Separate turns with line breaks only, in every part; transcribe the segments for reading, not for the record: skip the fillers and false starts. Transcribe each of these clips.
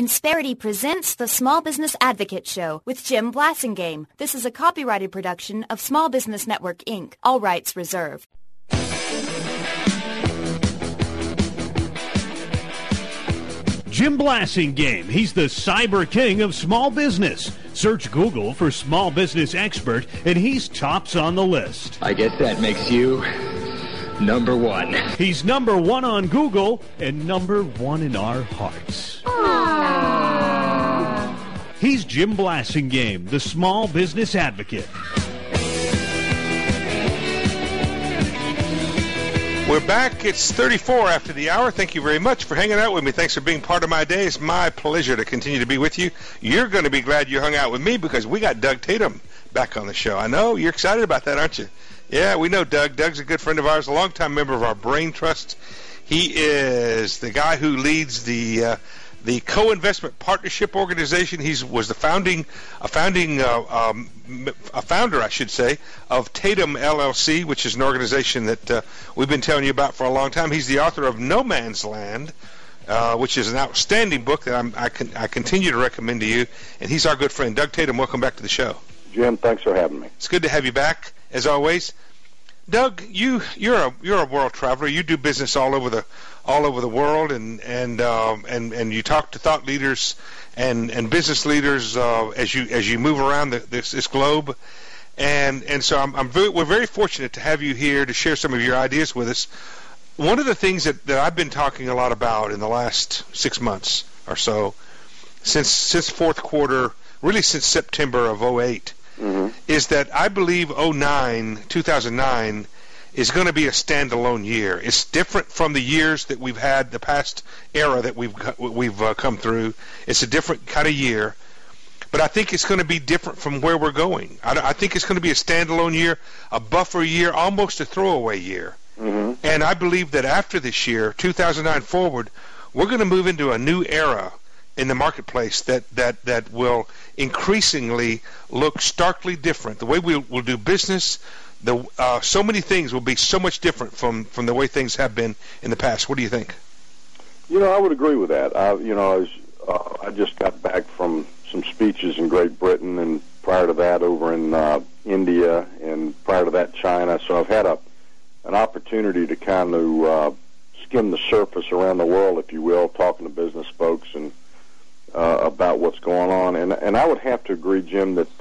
Insperity presents the Small Business Advocate Show with Jim Blasingame. This is a copyrighted production of Small Business Network, Inc. All rights reserved.
Jim Blasingame. He's the cyber king of small business. Search Google for small business expert, and he's tops on the list.
I guess that makes you number one.
He's number one on Google and number one in our hearts.
Aww.
He's Jim Blasingame, the small business advocate.
We're back. It's 34 after the hour. Thank you very much for hanging out with me. Thanks for being part of my day. It's my pleasure to continue to be with you. You're going to be glad you hung out with me because we got Doug Tatum back on the show. I know you're excited about that, aren't you? Yeah, we know Doug. Doug's a good friend of ours, a longtime member of our Brain Trust. He is the guy who leads the co-investment partnership organization. He was a founder, I should say, of Tatum LLC, which is an organization that we've been telling you about for a long time. He's the author of No Man's Land, which is an outstanding book that I continue to recommend to you. And he's our good friend, Doug Tatum. Welcome back to the show,
Jim. Thanks for having me.
It's good to have you back, as always. Doug, you're a world traveler. You do business all over the world, and you talk to thought leaders and business leaders as you move around this globe, and so we're very fortunate to have you here to share some of your ideas with us. One of the things that I've been talking a lot about in the last 6 months or so, since fourth quarter, really since September of 2008. Mm-hmm. Is that I believe 2009 is going to be a standalone year. It's different from the years that we've had, the past era that we've come through. It's a different kind of year, but I think it's going to be different from where we're going. I think it's going to be a standalone year, a buffer year, almost a throwaway year. Mm-hmm. And I believe that after this year, 2009 forward, we're going to move into a new era in the marketplace that will increasingly look starkly different. The way we'll do business, so many things will be so much different from the way things have been in the past. What do you think?
I would agree with that. I just got back from some speeches in Great Britain, and prior to that over in India, and prior to that China. So I've had an opportunity to kind of skim the surface around the world, if you will, talking to business folks and about what's going on, and I would have to agree, Jim, that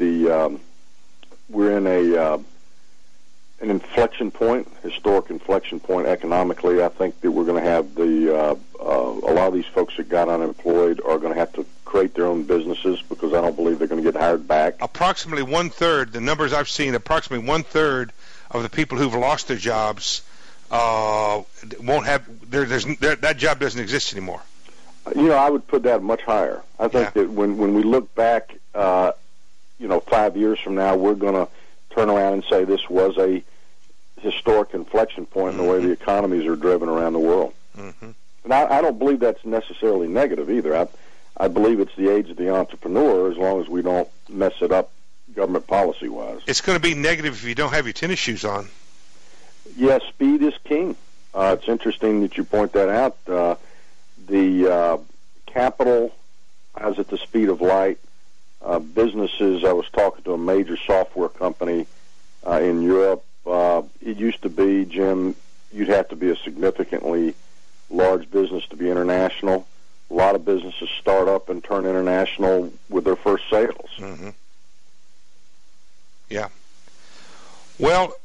we're in an inflection point, historic inflection point economically. I think that we're going to have a lot of these folks that got unemployed are going to have to create their own businesses because I don't believe they're going to get hired back.
Approximately one-third, the numbers I've seen, approximately one-third of the people who've lost their jobs won't have that job doesn't exist anymore.
I would put that much higher. I think that when we look back, 5 years from now, we're going to turn around and say this was a historic inflection point in the way the economies are driven around the world. Mm-hmm. And I don't believe that's necessarily negative either. I believe it's the age of the entrepreneur as long as we don't mess it up government policy-wise.
It's going to be negative if you don't have your tennis shoes on.
Yes, speed is king. It's interesting that you point that out. The capital is at the speed of light. Businesses, I was talking to a major software company in Europe. It used to be, Jim, you'd have to be a significantly large business to be international. A lot of businesses start up and turn international with their first sales.
Mm-hmm. Yeah. Well,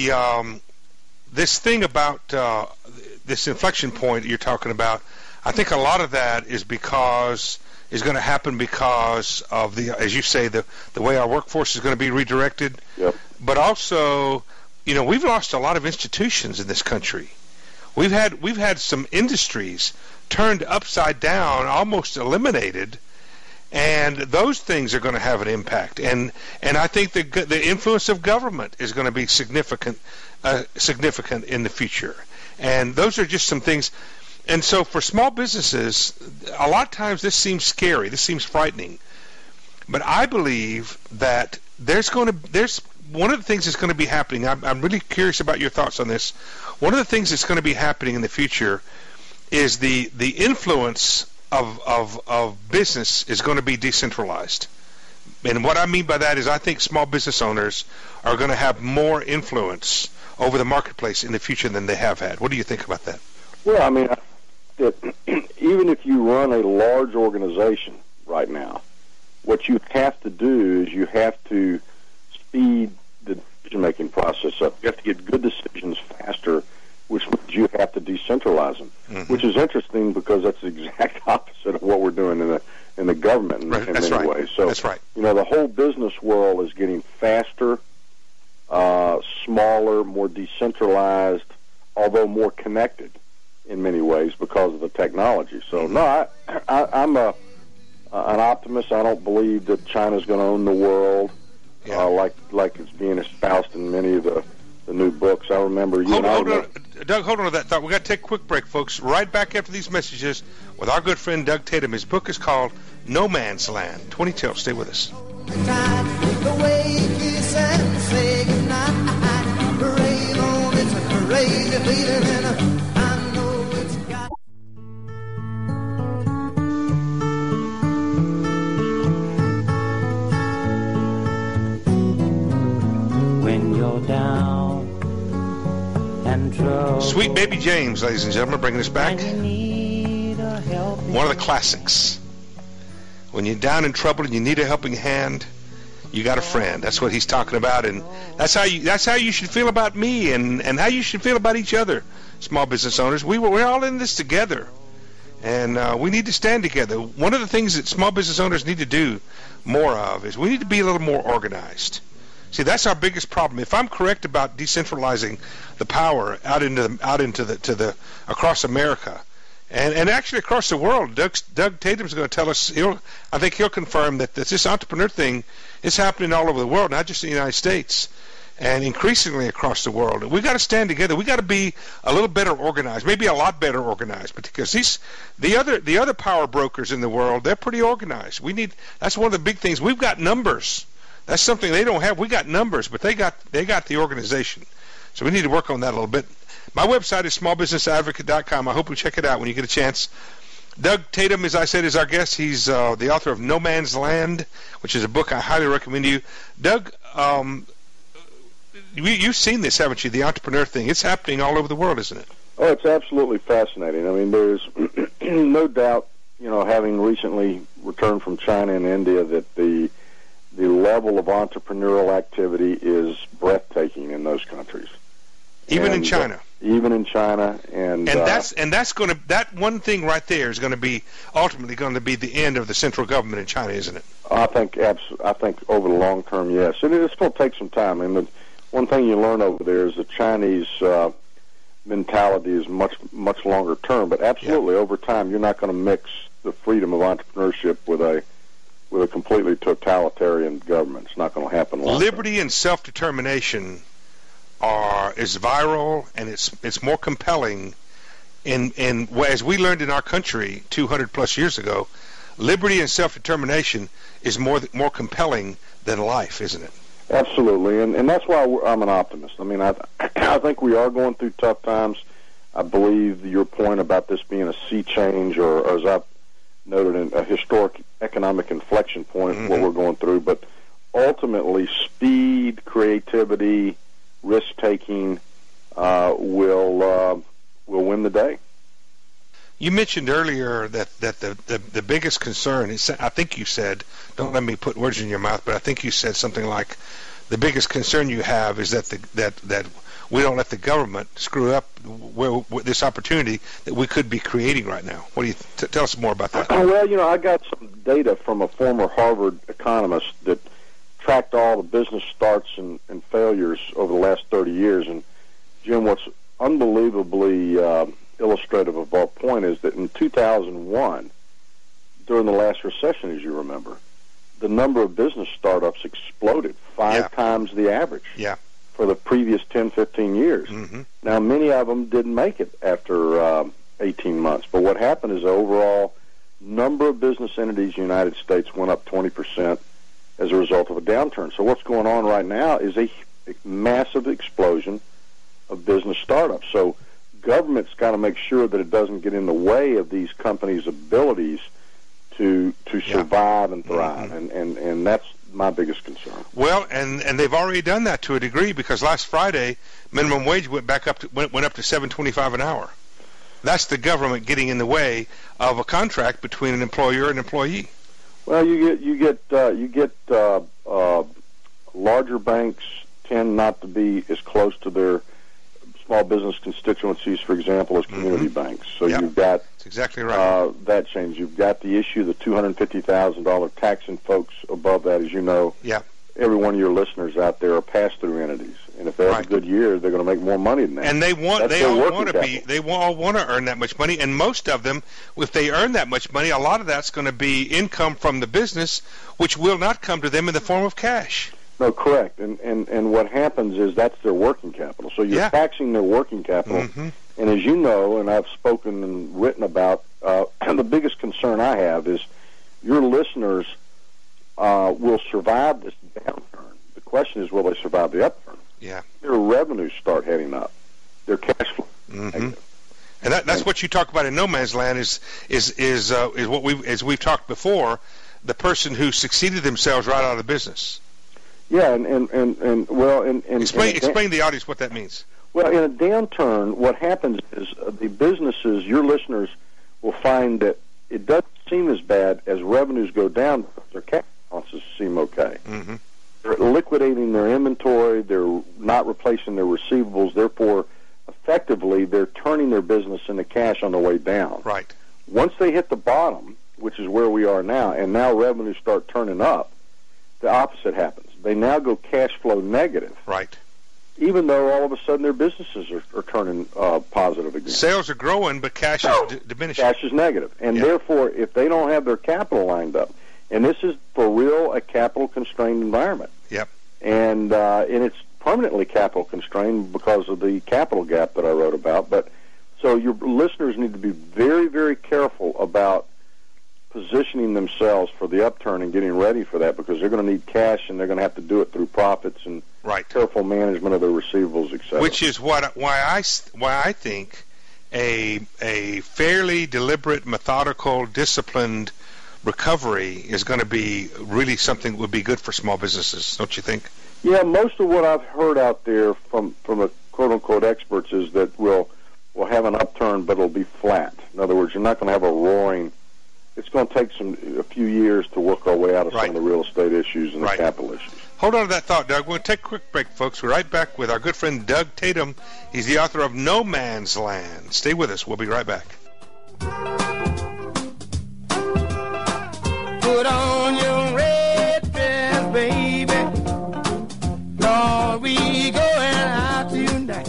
this thing about this inflection point you're talking about, I think a lot of that is going to happen because of as you say, the way our workforce is going to be redirected.
Yep.
But also, we've lost a lot of institutions in this country. We've had some industries turned upside down, almost eliminated, and those things are going to have an impact. And I think the influence of government is going to be significant in the future. And those are just some things. And so for small businesses, a lot of times this seems scary, this seems frightening. But I believe that there's one of the things that's going to be happening. I'm really curious about your thoughts on this. One of the things that's going to be happening in the future is the influence of business is going to be decentralized. And what I mean by that is I think small business owners are going to have more influence over the marketplace in the future than they have had. What do you think about that?
Well, I mean, that even if you run a large organization right now, what you have to do is you have to speed the decision-making process up. You have to get good decisions faster, which means you have to decentralize them, which is interesting because that's the exact opposite of what we're doing in the government in many ways. So,
that's right.
You know, the whole business world is getting faster, smaller, more decentralized, although more connected in many ways because of the technology. So, no, I'm an optimist. I don't believe that China's going to own the world like it's being espoused in many of the new books. I remember you.
Hold on, Doug. Hold on to that thought. We got to take a quick break, folks. Right back after these messages with our good friend Doug Tatum. His book is called No Man's Land. 2012. Stay with us.
When you're down and troubled,
Sweet Baby James, ladies and gentlemen, bringing us back. One of the classics. When you're down in trouble and you need a helping hand, you got a friend. That's what he's talking about, and that's how you should feel about me, and how you should feel about each other, small business owners. We're all in this together, and we need to stand together. One of the things that small business owners need to do more of is we need to be a little more organized. See, that's our biggest problem. If I'm correct about decentralizing the power out into the across America, and actually across the world, Doug Tatum's going to tell us. I think he'll confirm that this entrepreneur thing is happening all over the world, not just in the United States, and increasingly across the world. We got to stand together. We got to be a little better organized, maybe a lot better organized, because the other power brokers in the world, they're pretty organized. That's one of the big things. We've got numbers. That's something they don't have. We got numbers, but they got the organization. So we need to work on that a little bit. My website is smallbusinessadvocate.com. I hope you check it out when you get a chance. Doug Tatum, as I said, is our guest. He's the author of No Man's Land, which is a book I highly recommend to you. Doug, you've seen this, haven't you, the entrepreneur thing? It's happening all over the world, isn't it?
Oh, it's absolutely fascinating. I mean, there's no doubt, having recently returned from China and India, that the level of entrepreneurial activity is breathtaking in those countries.
Even in China.
Even in China, and
that's going to, that one thing right there is going to be ultimately going to be the end of the central government in China, isn't it?
I think over the long term, yes. It's going to take some time. I mean, one thing you learn over there is the Chinese mentality is much longer term, but absolutely over time, you're not going to mix the freedom of entrepreneurship with a completely totalitarian government. It's not going to happen.
Liberty and self-determination is viral, and it's more compelling. As we learned in our country 200 plus years ago, liberty and self-determination is more compelling than life, isn't it?
Absolutely, and that's why I'm an optimist. I mean, I think we are going through tough times. I believe your point about this being a sea change, or as I noted, a historic economic inflection point in what we're going through. But ultimately, speed, creativity, risk-taking will win the day.
You mentioned earlier that the biggest concern is, I think you said, don't let me put words in your mouth, but I think you said something like the biggest concern you have is that we don't let the government screw up this opportunity that we could be creating right now. What do you tell us more about that?
Well, I got some data from a former Harvard economist that tracked all the business starts and failures over the last 30 years. And, Jim, what's unbelievably illustrative of our point is that in 2001, during the last recession, as you remember, the number of business startups exploded, five times the average for the previous 10, 15 years. Now, many of them didn't make it after 18 months. But what happened is the overall number of business entities in the United States went up 20% as a result of a downturn. So what's going on right now is a massive explosion of business startups. So government's got to make sure that it doesn't get in the way of these companies' abilities to survive and thrive, and that's my biggest concern.
Well, and they've already done that to a degree, because last Friday minimum wage went up to $7.25 an hour. That's the government getting in the way of a contract between an employer and employee.
Well, you get larger banks tend not to be as close to their small business constituencies, for example, as community banks. So you've got
that's exactly right.
That change. You've got the issue, the $250,000 taxing folks above that, as you know.
Yeah.
Every one of your listeners out there are pass-through entities, and if they have a good year, they're going to make more money than that.
And they all want to earn that much money, and most of them, if they earn that much money, a lot of that's going to be income from the business, which will not come to them in the form of cash.
No, correct. And what happens is that's their working capital. So you're taxing their working capital. And as you know, and I've spoken and written about, the biggest concern I have is your listeners will survive this downturn. The question is, will they survive the upturn?
Yeah.
Their revenues start heading up. Their cash flow.
And that's what you talk about in no man's land is what we've talked before, the person who succeeded themselves right out of the business.
Yeah, and
explain the audience what that means.
Well, in a downturn, what happens is the businesses, your listeners, will find that it doesn't seem as bad as revenues go down because their cash balances seem okay. They're liquidating their inventory. They're not replacing their receivables. Therefore, effectively, they're turning their business into cash on the way down.
Right.
Once they hit the bottom, which is where we are now, and now revenues start turning up, the opposite happens. They now go cash flow negative.
Right.
Even though all of a sudden their businesses are turning positive again.
Sales are growing, but cash is diminishing.
Cash is negative. And therefore, if they don't have their capital lined up, and this is for real a capital-constrained environment.
Yep.
And it's permanently capital-constrained because of the capital gap that I wrote about. But so your listeners need to be very, very careful about positioning themselves for the upturn and getting ready for that, because they're going to need cash, and they're going to have to do it through profits and careful management of their receivables, etc.
Which is why I think a fairly deliberate, methodical, disciplined recovery is going to be really something that would be good for small businesses, don't you think?
Yeah, most of what I've heard out there from the quote-unquote experts is that we'll have an upturn, but it'll be flat. In other words, you're not going to have a roaring. It's going to take a few years to work our way out of some of the real estate issues and the capital issues.
Hold on to that thought, Doug. We're going to take a quick break, folks. We're right back with our good friend Doug Tatum. He's the author of No Man's Land. Stay with us. We'll be right back.
Put on your red dress, baby. Lord, we going out tonight.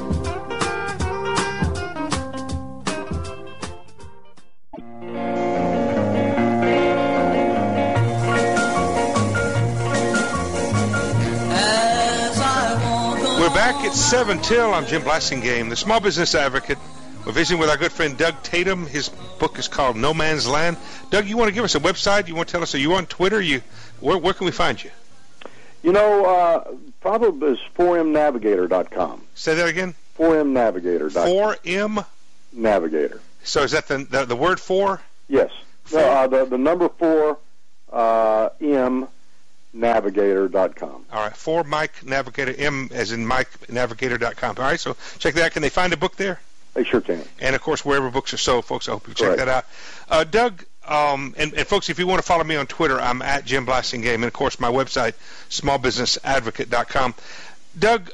We're back at 7 till. I'm Jim Blasingame, the Small Business Advocate. We're visiting with our good friend Doug Tatum. His book is called No Man's Land. Doug, you want to give us a website? You want to tell us, are you on Twitter? Where can we find you?
You know, probably is 4mnavigator.com.
Say that again?
4mnavigator.com.
4M?
Navigator.
So is that the word for?
Yes. No, the number 4, mnavigator.com.
All right, 4 Mike Navigator, M as in Mike Navigator.com. All right, so check that out. Can they find a book there?
They sure can.
And, of course, wherever books are sold, folks, I hope you check that out. Doug, and folks, if you want to follow me on Twitter, I'm at Jim Blasingame. And, of course, my website, smallbusinessadvocate.com. Doug,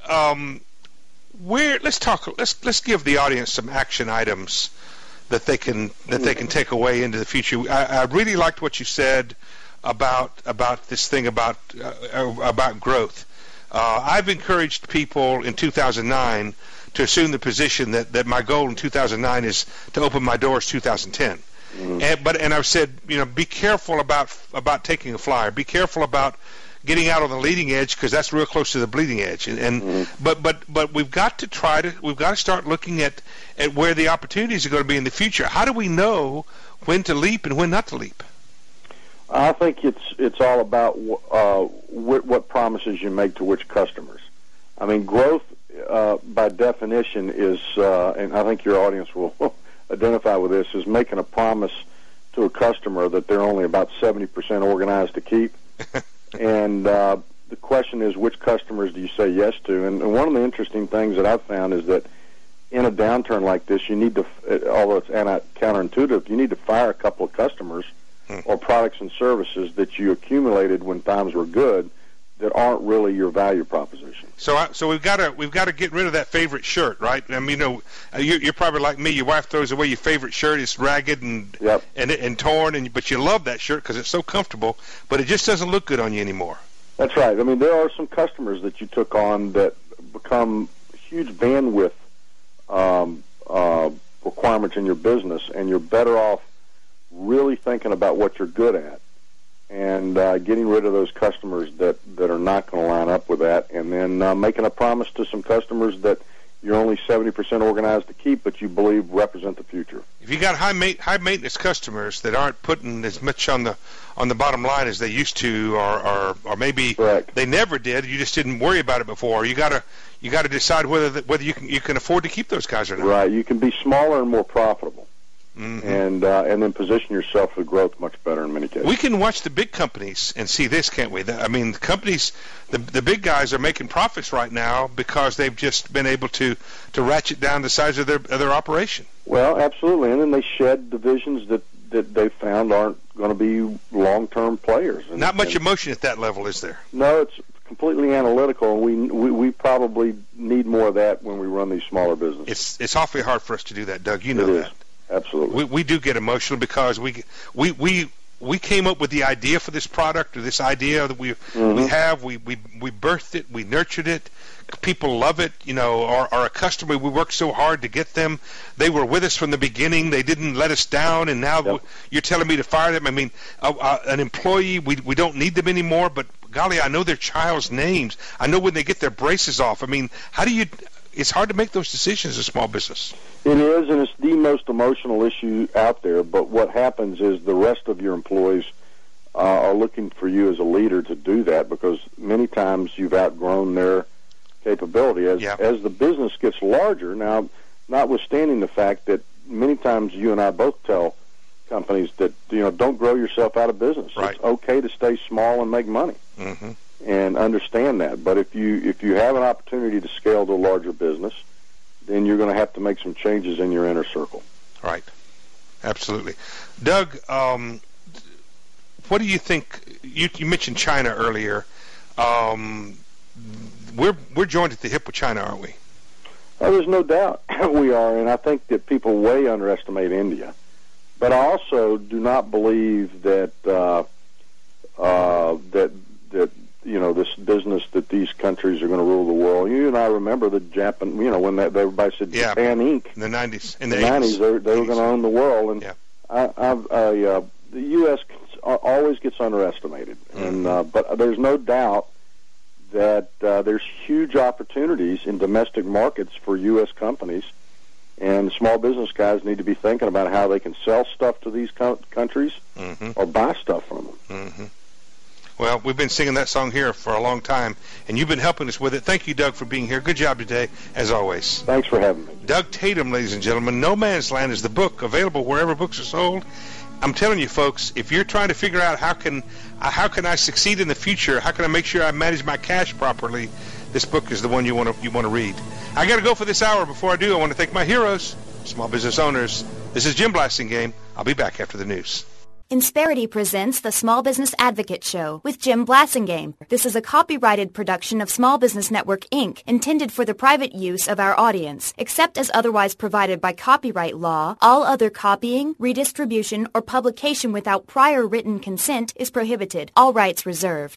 let's give the audience some action items that they can take away into the future. I really liked what you said about this thing about growth. I've encouraged people in 2009 to assume the position that my goal in 2009 is to open my doors 2010. And I've said, be careful about taking a flyer. Be careful about getting out on the leading edge, because that's real close to the bleeding edge. But we've got to start looking at where the opportunities are going to be in the future. How do we know when to leap and when not to leap?
I think it's all about what promises you make to which customers. I mean, growth by definition, is, and I think your audience will identify with this, is making a promise to a customer that they're only about 70% organized to keep. And the question is, which customers do you say yes to? And one of the interesting things that I've found is that in a downturn like this, you need to, although it's counterintuitive, you need to fire a couple of customers or products and services that you accumulated when times were good that aren't really your value proposition.
So we've got to get rid of that favorite shirt, right? I mean, you're probably like me. Your wife throws away your favorite shirt. It's ragged and torn, but you love that shirt because it's so comfortable. But it just doesn't look good on you anymore.
That's right. I mean, there are some customers that you took on that become huge bandwidth requirements in your business, and you're better off really thinking about what you're good at and getting rid of those customers that are not going to line up with that, and then making a promise to some customers that you're only 70% organized to keep, but you believe represent the future. If
you got high maintenance customers that aren't putting as much on the bottom line as they used to, or maybe
Correct.
They never did, you just didn't worry about it before. You got to decide whether you can afford to keep those guys or not.
Right. You can be smaller and more profitable.
Mm-hmm.
And then position yourself for growth much better in many cases.
We can watch the big companies and see this, can't we? I mean, the companies, the big guys are making profits right now because they've just been able to ratchet down the size of their operation.
Well, absolutely, and then they shed divisions that they found aren't going to be long-term players.
Not much emotion at that level, is there?
No, it's completely analytical, and we probably need more of that when we run these smaller businesses.
It's awfully hard for us to do that, Doug. You know that.
Absolutely.
We do get emotional because we came up with the idea for this product, or this idea that we have. We birthed it, we nurtured it. People love it. Or a customer, we worked so hard to get them. They were with us from the beginning. They didn't let us down, and now you're telling me to fire them. I mean, an employee, we don't need them anymore, but golly, I know their child's names. I know when they get their braces off. I mean, it's hard to make those decisions as a small business.
It is, and it's the most emotional issue out there. But what happens is the rest of your employees are looking for you as a leader to do that, because many times you've outgrown their capability. As the business gets larger, now, notwithstanding the fact that many times you and I both tell companies that don't grow yourself out of business.
Right.
It's okay to stay small and make money.
Mm-hmm.
And understand that. But if you have an opportunity to scale to a larger business, then you're going to have to make some changes in your inner circle.
Right. Absolutely. Doug, what do you think? You mentioned China earlier. We're joined at the hip with China, aren't we?
There's no doubt we are, and I think that people way underestimate India. But I also do not believe that this business that these countries are going to rule the world. You and I remember the Japan, when everybody said Japan Inc.
In the 90s. In the
90s, they were going to own the world. And the U.S. always gets underestimated.
Mm-hmm.
And but there's no doubt that there's huge opportunities in domestic markets for U.S. companies. And small business guys need to be thinking about how they can sell stuff to these countries or buy stuff from them.
Mm-hmm. Well, we've been singing that song here for a long time, and you've been helping us with it. Thank you, Doug, for being here. Good job today, as always.
Thanks for having me.
Doug Tatum, ladies and gentlemen. No Man's Land is the book, available wherever books are sold. I'm telling you, folks, if you're trying to figure out how can I succeed in the future, how can I make sure I manage my cash properly, this book is the one you want to read. I got to go for this hour. Before I do, I want to thank my heroes, small business owners. This is Jim Blasingame. I'll be back after the news.
Insperity presents the Small Business Advocate Show with Jim Blasingame. This is a copyrighted production of Small Business Network, Inc., intended for the private use of our audience. Except as otherwise provided by copyright law, all other copying, redistribution, or publication without prior written consent is prohibited. All rights reserved.